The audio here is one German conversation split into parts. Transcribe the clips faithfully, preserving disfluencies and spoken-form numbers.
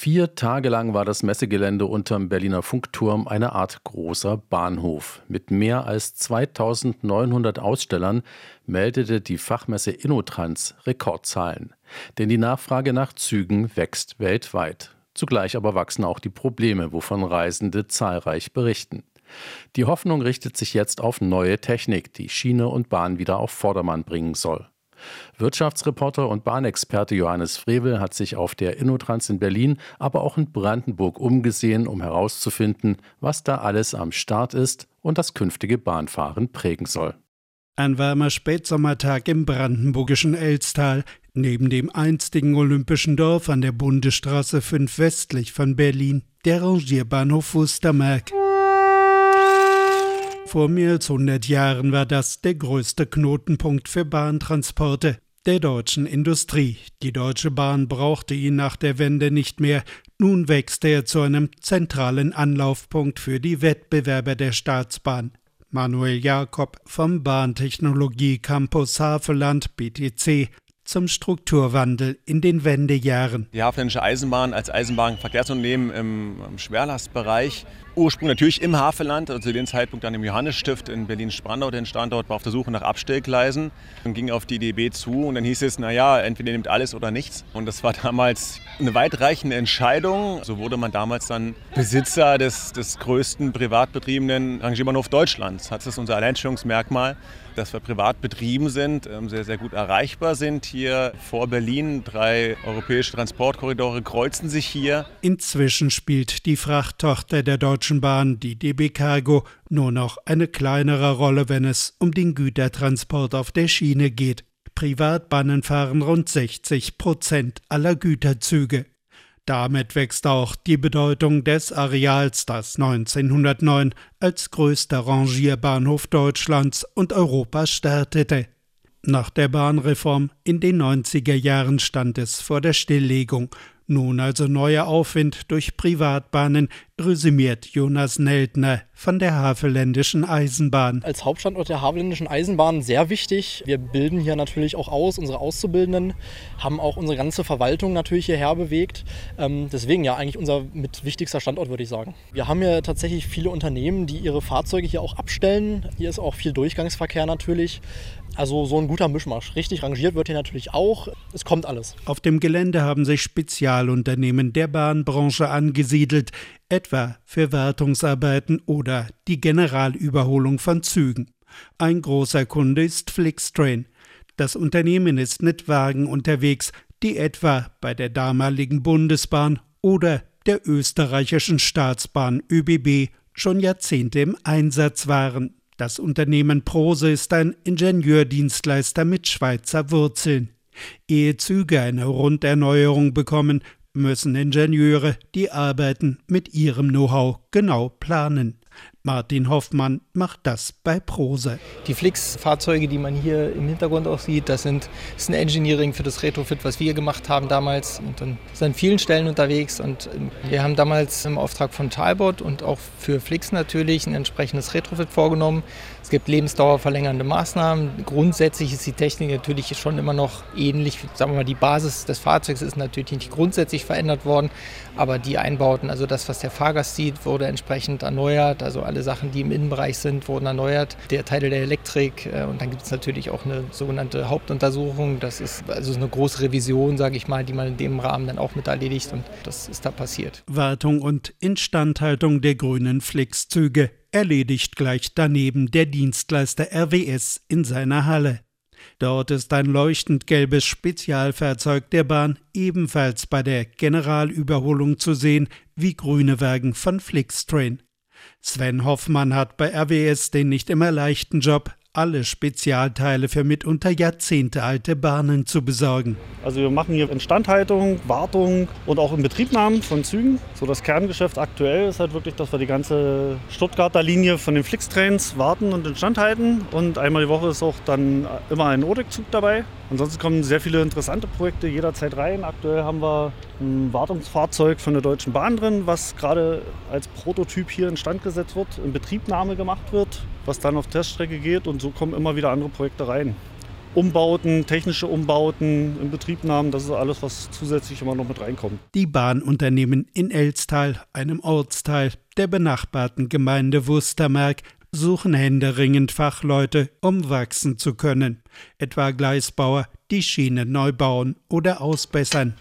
Vier Tage lang war das Messegelände unterm Berliner Funkturm eine Art großer Bahnhof. Mit mehr als zweitausendneunhundert Ausstellern meldete die Fachmesse InnoTrans Rekordzahlen. Denn die Nachfrage nach Zügen wächst weltweit. Zugleich aber wachsen auch die Probleme, wovon Reisende zahlreich berichten. Die Hoffnung richtet sich jetzt auf neue Technik, die Schiene und Bahn wieder auf Vordermann bringen soll. Wirtschaftsreporter und Bahnexperte Johannes Frevel hat sich auf der InnoTrans in Berlin, aber auch in Brandenburg umgesehen, um herauszufinden, was da alles am Start ist und das künftige Bahnfahren prägen soll. Ein warmer Spätsommertag im brandenburgischen Elstal, neben dem einstigen olympischen Dorf an der Bundesstraße fünf westlich von Berlin, der Rangierbahnhof Wustermark. Vor mehr als hundert Jahren war das der größte Knotenpunkt für Bahntransporte der deutschen Industrie. Die Deutsche Bahn brauchte ihn nach der Wende nicht mehr. Nun wächst er zu einem zentralen Anlaufpunkt für die Wettbewerber der Staatsbahn. Manuel Jakob vom Bahntechnologie Campus Havelland B T C zum Strukturwandel in den Wendejahren. Die Havelländische Eisenbahn als Eisenbahnverkehrsunternehmen im, im Schwerlastbereich, Ursprung natürlich im Havelland, also zu dem Zeitpunkt dann im Johannisstift in Berlin-Spandau, den Standort, war auf der Suche nach Abstellgleisen und ging auf die D B zu und dann hieß es, naja, entweder ihr nehmt alles oder nichts. Und das war damals eine weitreichende Entscheidung. So wurde man damals dann Besitzer des, des größten privat betriebenen Rangierbahnhofs Deutschlands. Das ist unser Alleinstellungsmerkmal, dass wir privat betrieben sind, sehr, sehr gut erreichbar sind hier vor Berlin. Drei europäische Transportkorridore kreuzen sich hier. Inzwischen spielt die Frachttochter der Deutschen Bahn, die D B Cargo, nur noch eine kleinere Rolle, wenn es um den Gütertransport auf der Schiene geht. Privatbahnen fahren rund sechzig Prozent aller Güterzüge. Damit wächst auch die Bedeutung des Areals, das neunzehnhundertneun als größter Rangierbahnhof Deutschlands und Europas startete. Nach der Bahnreform in den neunziger Jahren stand es vor der Stilllegung. Nun also neuer Aufwind durch Privatbahnen, resümiert Jonas Neldner von der Havelländischen Eisenbahn. Als Hauptstandort der Havelländischen Eisenbahn sehr wichtig. Wir bilden hier natürlich auch aus, unsere Auszubildenden, haben auch unsere ganze Verwaltung natürlich hierher bewegt. Ähm, deswegen ja eigentlich unser mit wichtigster Standort, würde ich sagen. Wir haben hier tatsächlich viele Unternehmen, die ihre Fahrzeuge hier auch abstellen. Hier ist auch viel Durchgangsverkehr natürlich. Also so ein guter Mischmasch. Richtig rangiert wird hier natürlich auch. Es kommt alles. Auf dem Gelände haben sich Spezialunternehmen der Bahnbranche angesiedelt, etwa für Wartungsarbeiten oder die Generalüberholung von Zügen. Ein großer Kunde ist Flixtrain. Das Unternehmen ist mit Wagen unterwegs, die etwa bei der damaligen Bundesbahn oder der österreichischen Staatsbahn Ö B B schon Jahrzehnte im Einsatz waren. Das Unternehmen Prose ist ein Ingenieurdienstleister mit Schweizer Wurzeln. Ehe Züge eine Runderneuerung bekommen, müssen Ingenieure die Arbeiten mit ihrem Know-how genau planen. Martin Hoffmann macht das bei Prose. Die Flix-Fahrzeuge, die man hier im Hintergrund auch sieht, das, sind, das ist ein Engineering für das Retrofit, was wir gemacht haben damals. Und dann sind an vielen Stellen unterwegs. Und wir haben damals im Auftrag von Talbot und auch für Flix natürlich ein entsprechendes Retrofit vorgenommen. Es gibt lebensdauerverlängernde Maßnahmen. Grundsätzlich ist die Technik natürlich schon immer noch ähnlich. Sagen wir mal, die Basis des Fahrzeugs ist natürlich nicht grundsätzlich verändert worden, aber die Einbauten, also das, was der Fahrgast sieht, wurde entsprechend erneuert. Also alle Sachen, die im Innenbereich sind, wurden erneuert. Der Teil der Elektrik und dann gibt es natürlich auch eine sogenannte Hauptuntersuchung. Das ist also eine große Revision, sage ich mal, die man in dem Rahmen dann auch mit erledigt und das ist da passiert. Wartung und Instandhaltung der grünen Flix-Züge erledigt gleich daneben der Dienstleister R W S in seiner Halle. Dort ist ein leuchtend gelbes Spezialfahrzeug der Bahn ebenfalls bei der Generalüberholung zu sehen, wie grüne Wagen von Flixtrain. Sven Hoffmann hat bei R W S den nicht immer leichten Job, alle Spezialteile für mitunter jahrzehntealte Bahnen zu besorgen. Also wir machen hier Instandhaltung, Wartung und auch Inbetriebnahmen von Zügen. So das Kerngeschäft aktuell ist halt wirklich, dass wir die ganze Stuttgarter Linie von den Flixtrains warten und instand halten. Und einmal die Woche ist auch dann immer ein O D E C-Zug dabei. Ansonsten kommen sehr viele interessante Projekte jederzeit rein. Aktuell haben wir ein Wartungsfahrzeug von der Deutschen Bahn drin, was gerade als Prototyp hier instand gesetzt wird, in Betriebnahme gemacht wird, was dann auf Teststrecke geht und so kommen immer wieder andere Projekte rein. Umbauten, technische Umbauten, Inbetriebnahmen, das ist alles, was zusätzlich immer noch mit reinkommt. Die Bahnunternehmen in Elstal, einem Ortsteil der benachbarten Gemeinde Wustermark, suchen händeringend Fachleute, um wachsen zu können. Etwa Gleisbauer, die Schiene neu bauen oder ausbessern.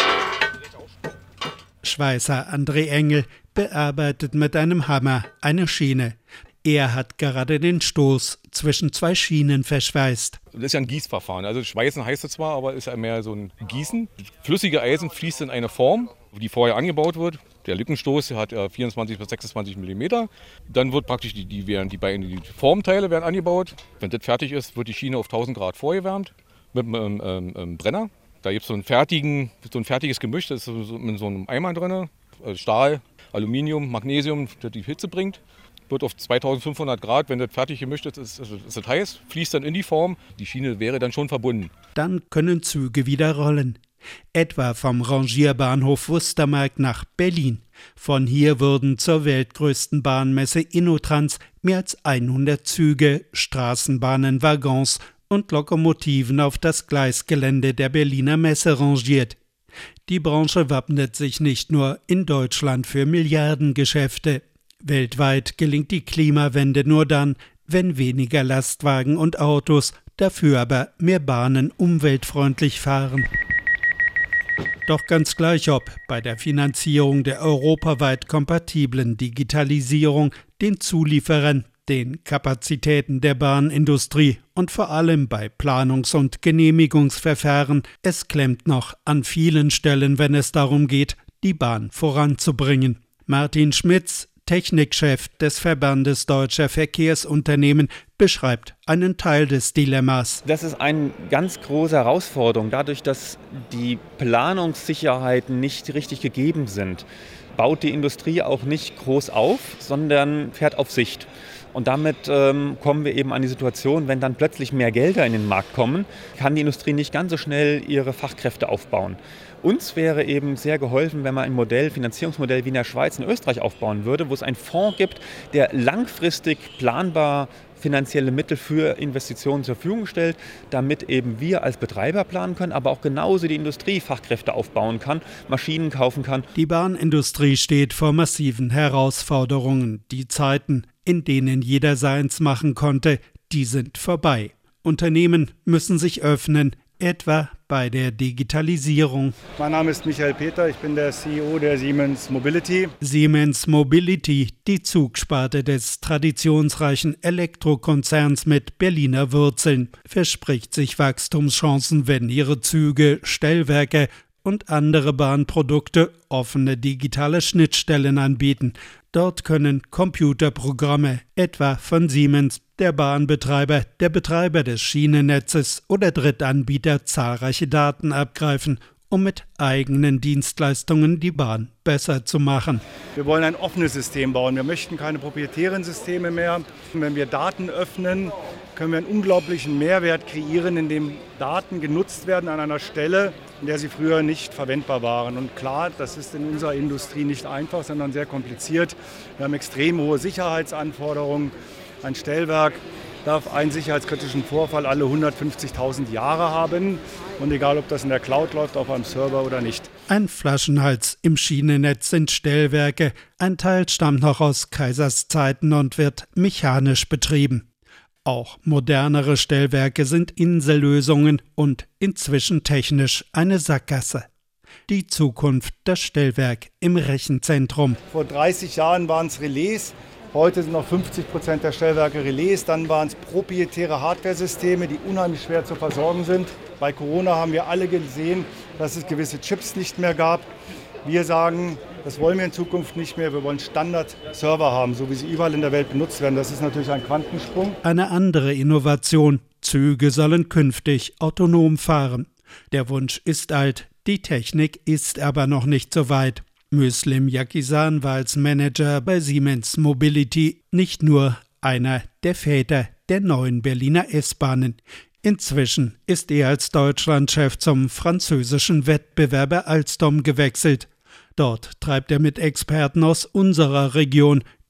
Schweißer André Engel bearbeitet mit einem Hammer eine Schiene. Er hat gerade den Stoß zwischen zwei Schienen verschweißt. Das ist ja ein Gießverfahren. Also Schweißen heißt es zwar, aber ist ja mehr so ein Gießen. Flüssige Eisen fließt in eine Form, die vorher angebaut wird. Der Lückenstoß hat vierundzwanzig bis sechsundzwanzig Millimeter. Dann wird praktisch die, die, werden die beiden die Formteile werden angebaut. Wenn das fertig ist, wird die Schiene auf tausend Grad vorgewärmt mit einem ähm, ähm, Brenner. Da gibt es so, so ein fertiges Gemisch, das ist so, mit so einem Eimer drin. Stahl, Aluminium, Magnesium, das die Hitze bringt. Wird auf zweitausendfünfhundert Grad, wenn das fertig gemischt ist, ist, ist, ist das heiß, fließt dann in die Form. Die Schiene wäre dann schon verbunden. Dann können Züge wieder rollen. Etwa vom Rangierbahnhof Wustermark nach Berlin. Von hier würden zur weltgrößten Bahnmesse InnoTrans mehr als hundert Züge, Straßenbahnen, Waggons und Lokomotiven auf das Gleisgelände der Berliner Messe rangiert. Die Branche wappnet sich nicht nur in Deutschland für Milliardengeschäfte. Weltweit gelingt die Klimawende nur dann, wenn weniger Lastwagen und Autos, dafür aber mehr Bahnen umweltfreundlich fahren. Doch ganz gleich ob bei der Finanzierung der europaweit kompatiblen Digitalisierung, den Zulieferern, den Kapazitäten der Bahnindustrie und vor allem bei Planungs- und Genehmigungsverfahren, es klemmt noch an vielen Stellen, wenn es darum geht, die Bahn voranzubringen. Martin Schmitz, Technikchef des Verbandes Deutscher Verkehrsunternehmen, beschreibt einen Teil des Dilemmas. Das ist eine ganz große Herausforderung. Dadurch, dass die Planungssicherheiten nicht richtig gegeben sind, baut die Industrie auch nicht groß auf, sondern fährt auf Sicht. Und damit ähm, kommen wir eben an die Situation, wenn dann plötzlich mehr Gelder in den Markt kommen, kann die Industrie nicht ganz so schnell ihre Fachkräfte aufbauen. Uns wäre eben sehr geholfen, wenn man ein Modell, Finanzierungsmodell wie in der Schweiz und Österreich aufbauen würde, wo es einen Fonds gibt, der langfristig planbar finanzielle Mittel für Investitionen zur Verfügung stellt, damit eben wir als Betreiber planen können, aber auch genauso die Industrie Fachkräfte aufbauen kann, Maschinen kaufen kann. Die Bahnindustrie steht vor massiven Herausforderungen. Die Zeiten, in denen jeder seins machen konnte, die sind vorbei. Unternehmen müssen sich öffnen, etwa bei der Digitalisierung. Mein Name ist Michael Peter, ich bin der C E O der Siemens Mobility. Siemens Mobility, die Zugsparte des traditionsreichen Elektrokonzerns mit Berliner Wurzeln, verspricht sich Wachstumschancen, wenn ihre Züge, Stellwerke und andere Bahnprodukte offene digitale Schnittstellen anbieten. Dort können Computerprogramme, etwa von Siemens, der Bahnbetreiber, der Betreiber des Schienennetzes oder Drittanbieter zahlreiche Daten abgreifen, um mit eigenen Dienstleistungen die Bahn besser zu machen. Wir wollen ein offenes System bauen. Wir möchten keine proprietären Systeme mehr. Wenn wir Daten öffnen, können wir einen unglaublichen Mehrwert kreieren, indem Daten genutzt werden an einer Stelle, in der sie früher nicht verwendbar waren. Und klar, das ist in unserer Industrie nicht einfach, sondern sehr kompliziert. Wir haben extrem hohe Sicherheitsanforderungen. Ein Stellwerk darf einen sicherheitskritischen Vorfall alle hundertfünfzigtausend Jahre haben. Und egal, ob das in der Cloud läuft, auf einem Server oder nicht. Ein Flaschenhals im Schienennetz sind Stellwerke. Ein Teil stammt noch aus Kaisers Zeiten und wird mechanisch betrieben. Auch modernere Stellwerke sind Insellösungen und inzwischen technisch eine Sackgasse. Die Zukunft, das Stellwerk im Rechenzentrum. Vor dreißig Jahren waren es Relais. Heute sind noch fünfzig Prozent der Stellwerke Relais. Dann waren es proprietäre Hardware-Systeme, die unheimlich schwer zu versorgen sind. Bei Corona haben wir alle gesehen, dass es gewisse Chips nicht mehr gab. Wir sagen, das wollen wir in Zukunft nicht mehr. Wir wollen Standard-Server haben, so wie sie überall in der Welt benutzt werden. Das ist natürlich ein Quantensprung. Eine andere Innovation. Züge sollen künftig autonom fahren. Der Wunsch ist alt, die Technik ist aber noch nicht so weit. Müslim Yakisan war als Manager bei Siemens Mobility nicht nur einer der Väter der neuen Berliner S-Bahnen. Inzwischen ist er als Deutschlandchef zum französischen Wettbewerber Alstom gewechselt. Dort treibt er mit Experten aus unserer Region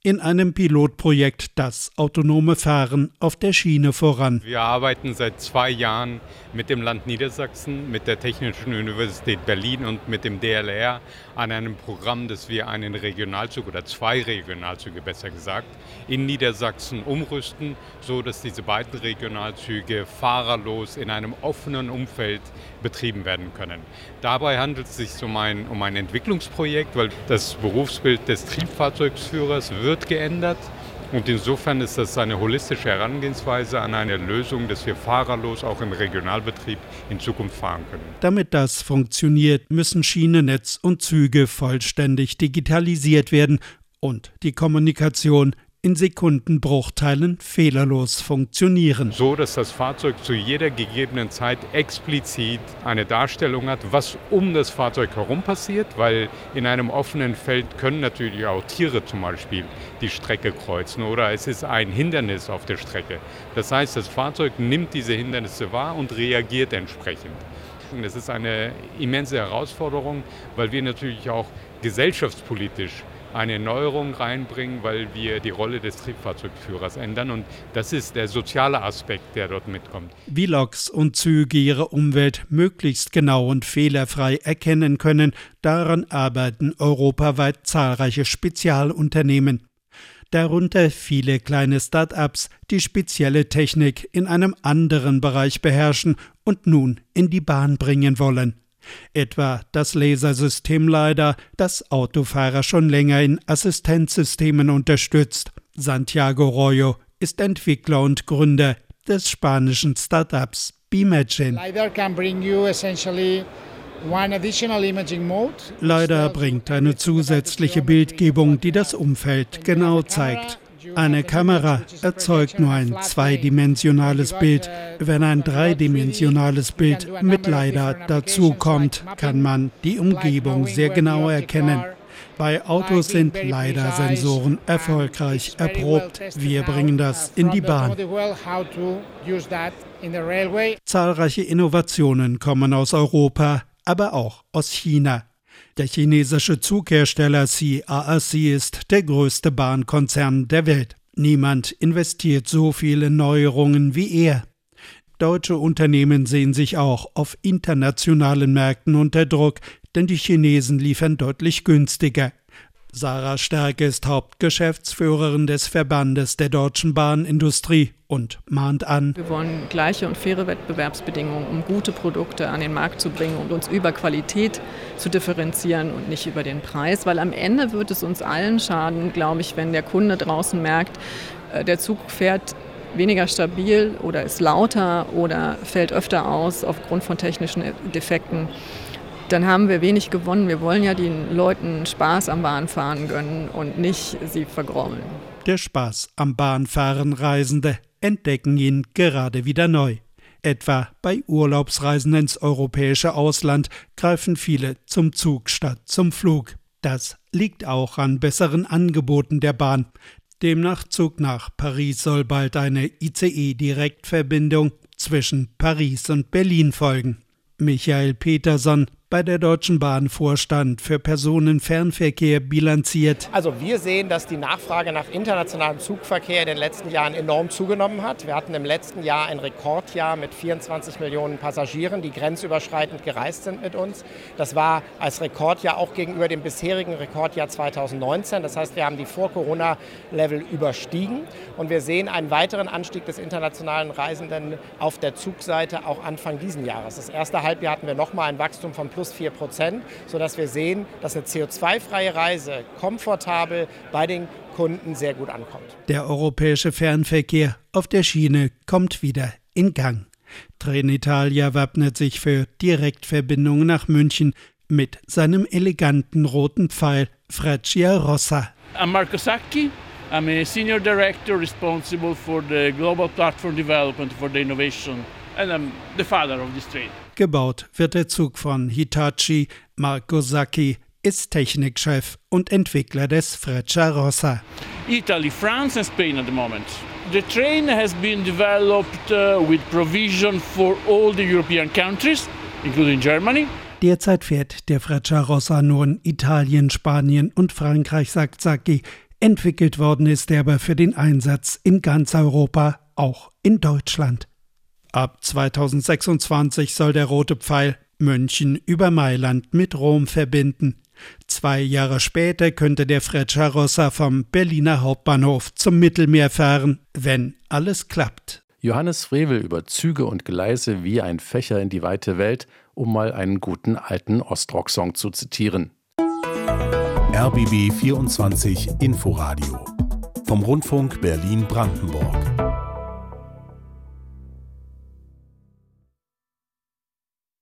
in einem Pilotprojekt das autonome Fahren auf der Schiene voran. Wir arbeiten seit zwei Jahren mit dem Land Niedersachsen, mit der Technischen Universität Berlin und mit dem D L R an einem Programm, dass wir einen Regionalzug oder zwei Regionalzüge besser gesagt in Niedersachsen umrüsten, so dass diese beiden Regionalzüge fahrerlos in einem offenen Umfeld betrieben werden können. Dabei handelt es sich um ein, um ein Entwicklungsprojekt, weil das Berufsbild des Triebfahrzeugführers wird geändert. Und insofern ist das eine holistische Herangehensweise an eine Lösung, dass wir fahrerlos auch im Regionalbetrieb in Zukunft fahren können. Damit das funktioniert, müssen Schienennetz und Züge vollständig digitalisiert werden und die Kommunikation in Sekundenbruchteilen fehlerlos funktionieren. So, dass das Fahrzeug zu jeder gegebenen Zeit explizit eine Darstellung hat, was um das Fahrzeug herum passiert, weil in einem offenen Feld können natürlich auch Tiere zum Beispiel die Strecke kreuzen oder es ist ein Hindernis auf der Strecke. Das heißt, das Fahrzeug nimmt diese Hindernisse wahr und reagiert entsprechend. Das ist eine immense Herausforderung, weil wir natürlich auch gesellschaftspolitisch eine Neuerung reinbringen, weil wir die Rolle des Triebfahrzeugführers ändern. Und das ist der soziale Aspekt, der dort mitkommt. Wie Loks und Züge ihre Umwelt möglichst genau und fehlerfrei erkennen können, daran arbeiten europaweit zahlreiche Spezialunternehmen. Darunter viele kleine Start-ups, die spezielle Technik in einem anderen Bereich beherrschen und nun in die Bahn bringen wollen. Etwa das Lasersystem LiDAR, das Autofahrer schon länger in Assistenzsystemen unterstützt. Santiago Royo ist Entwickler und Gründer des spanischen Startups BeamAgin. LiDAR can bring you essentially one additional imaging mode. LiDAR bringt eine zusätzliche Bildgebung, die das Umfeld genau zeigt. Eine Kamera erzeugt nur ein zweidimensionales Bild. Wenn ein dreidimensionales Bild mit LiDAR dazukommt, kann man die Umgebung sehr genau erkennen. Bei Autos sind LiDAR-Sensoren erfolgreich erprobt. Wir bringen das in die Bahn. Zahlreiche Innovationen kommen aus Europa, aber auch aus China. Der chinesische Zughersteller C R R C ist der größte Bahnkonzern der Welt. Niemand investiert so viele Neuerungen wie er. Deutsche Unternehmen sehen sich auch auf internationalen Märkten unter Druck, denn die Chinesen liefern deutlich günstiger. Sarah Stärke ist Hauptgeschäftsführerin des Verbandes der deutschen Bahnindustrie und mahnt an: Wir wollen gleiche und faire Wettbewerbsbedingungen, um gute Produkte an den Markt zu bringen und uns über Qualität zu differenzieren und nicht über den Preis. Weil am Ende wird es uns allen schaden, glaube ich, wenn der Kunde draußen merkt, der Zug fährt weniger stabil oder ist lauter oder fällt öfter aus aufgrund von technischen Defekten. Dann haben wir wenig gewonnen. Wir wollen ja den Leuten Spaß am Bahnfahren gönnen und nicht sie vergraulen. Der Spaß am Bahnfahren Reisende entdecken ihn gerade wieder neu. Etwa bei Urlaubsreisen ins europäische Ausland greifen viele zum Zug statt zum Flug. Das liegt auch an besseren Angeboten der Bahn. Dem Nachtzug nach Paris soll bald eine I C E-Direktverbindung zwischen Paris und Berlin folgen. Michael Peterson bei der Deutschen Bahn Vorstand für Personenfernverkehr bilanziert. Also wir sehen, dass die Nachfrage nach internationalem Zugverkehr in den letzten Jahren enorm zugenommen hat. Wir hatten im letzten Jahr ein Rekordjahr mit vierundzwanzig Millionen Passagieren, die grenzüberschreitend gereist sind mit uns. Das war als Rekordjahr auch gegenüber dem bisherigen Rekordjahr zweitausendneunzehn. Das heißt, wir haben die Vor-Corona-Level überstiegen und wir sehen einen weiteren Anstieg des internationalen Reisenden auf der Zugseite auch Anfang diesen Jahres. Das erste Halbjahr hatten wir nochmal ein Wachstum von plus vier Prozent, sodass wir sehen, dass eine C O zwei freie Reise komfortabel bei den Kunden sehr gut ankommt. Der europäische Fernverkehr auf der Schiene kommt wieder in Gang. Trenitalia wappnet sich für Direktverbindungen nach München mit seinem eleganten roten Pfeil Frecciarossa. I'm Marco Sacchi. I'm a senior director responsible for the global platform development for the innovation, and I'm the father of this train. Gebaut wird der Zug von Hitachi. Marco Sacchi ist Technikchef und Entwickler des Frecciarossa. Italy, France and Spain at the moment. The train has been developed uh, with provision for all the European countries, including Germany. Derzeit fährt der Frecciarossa nur in Italien, Spanien und Frankreich, sagt Sacchi. Entwickelt worden ist er aber für den Einsatz in ganz Europa, auch in Deutschland. Ab zweitausendsechsundzwanzig soll der Rote Pfeil München über Mailand mit Rom verbinden. Zwei Jahre später könnte der Frecciarossa vom Berliner Hauptbahnhof zum Mittelmeer fahren, wenn alles klappt. Johannes Frevel über Züge und Gleise wie ein Fächer in die weite Welt, um mal einen guten alten Ostrock-Song zu zitieren. R B B vierundzwanzig Inforadio vom Rundfunk Berlin-Brandenburg.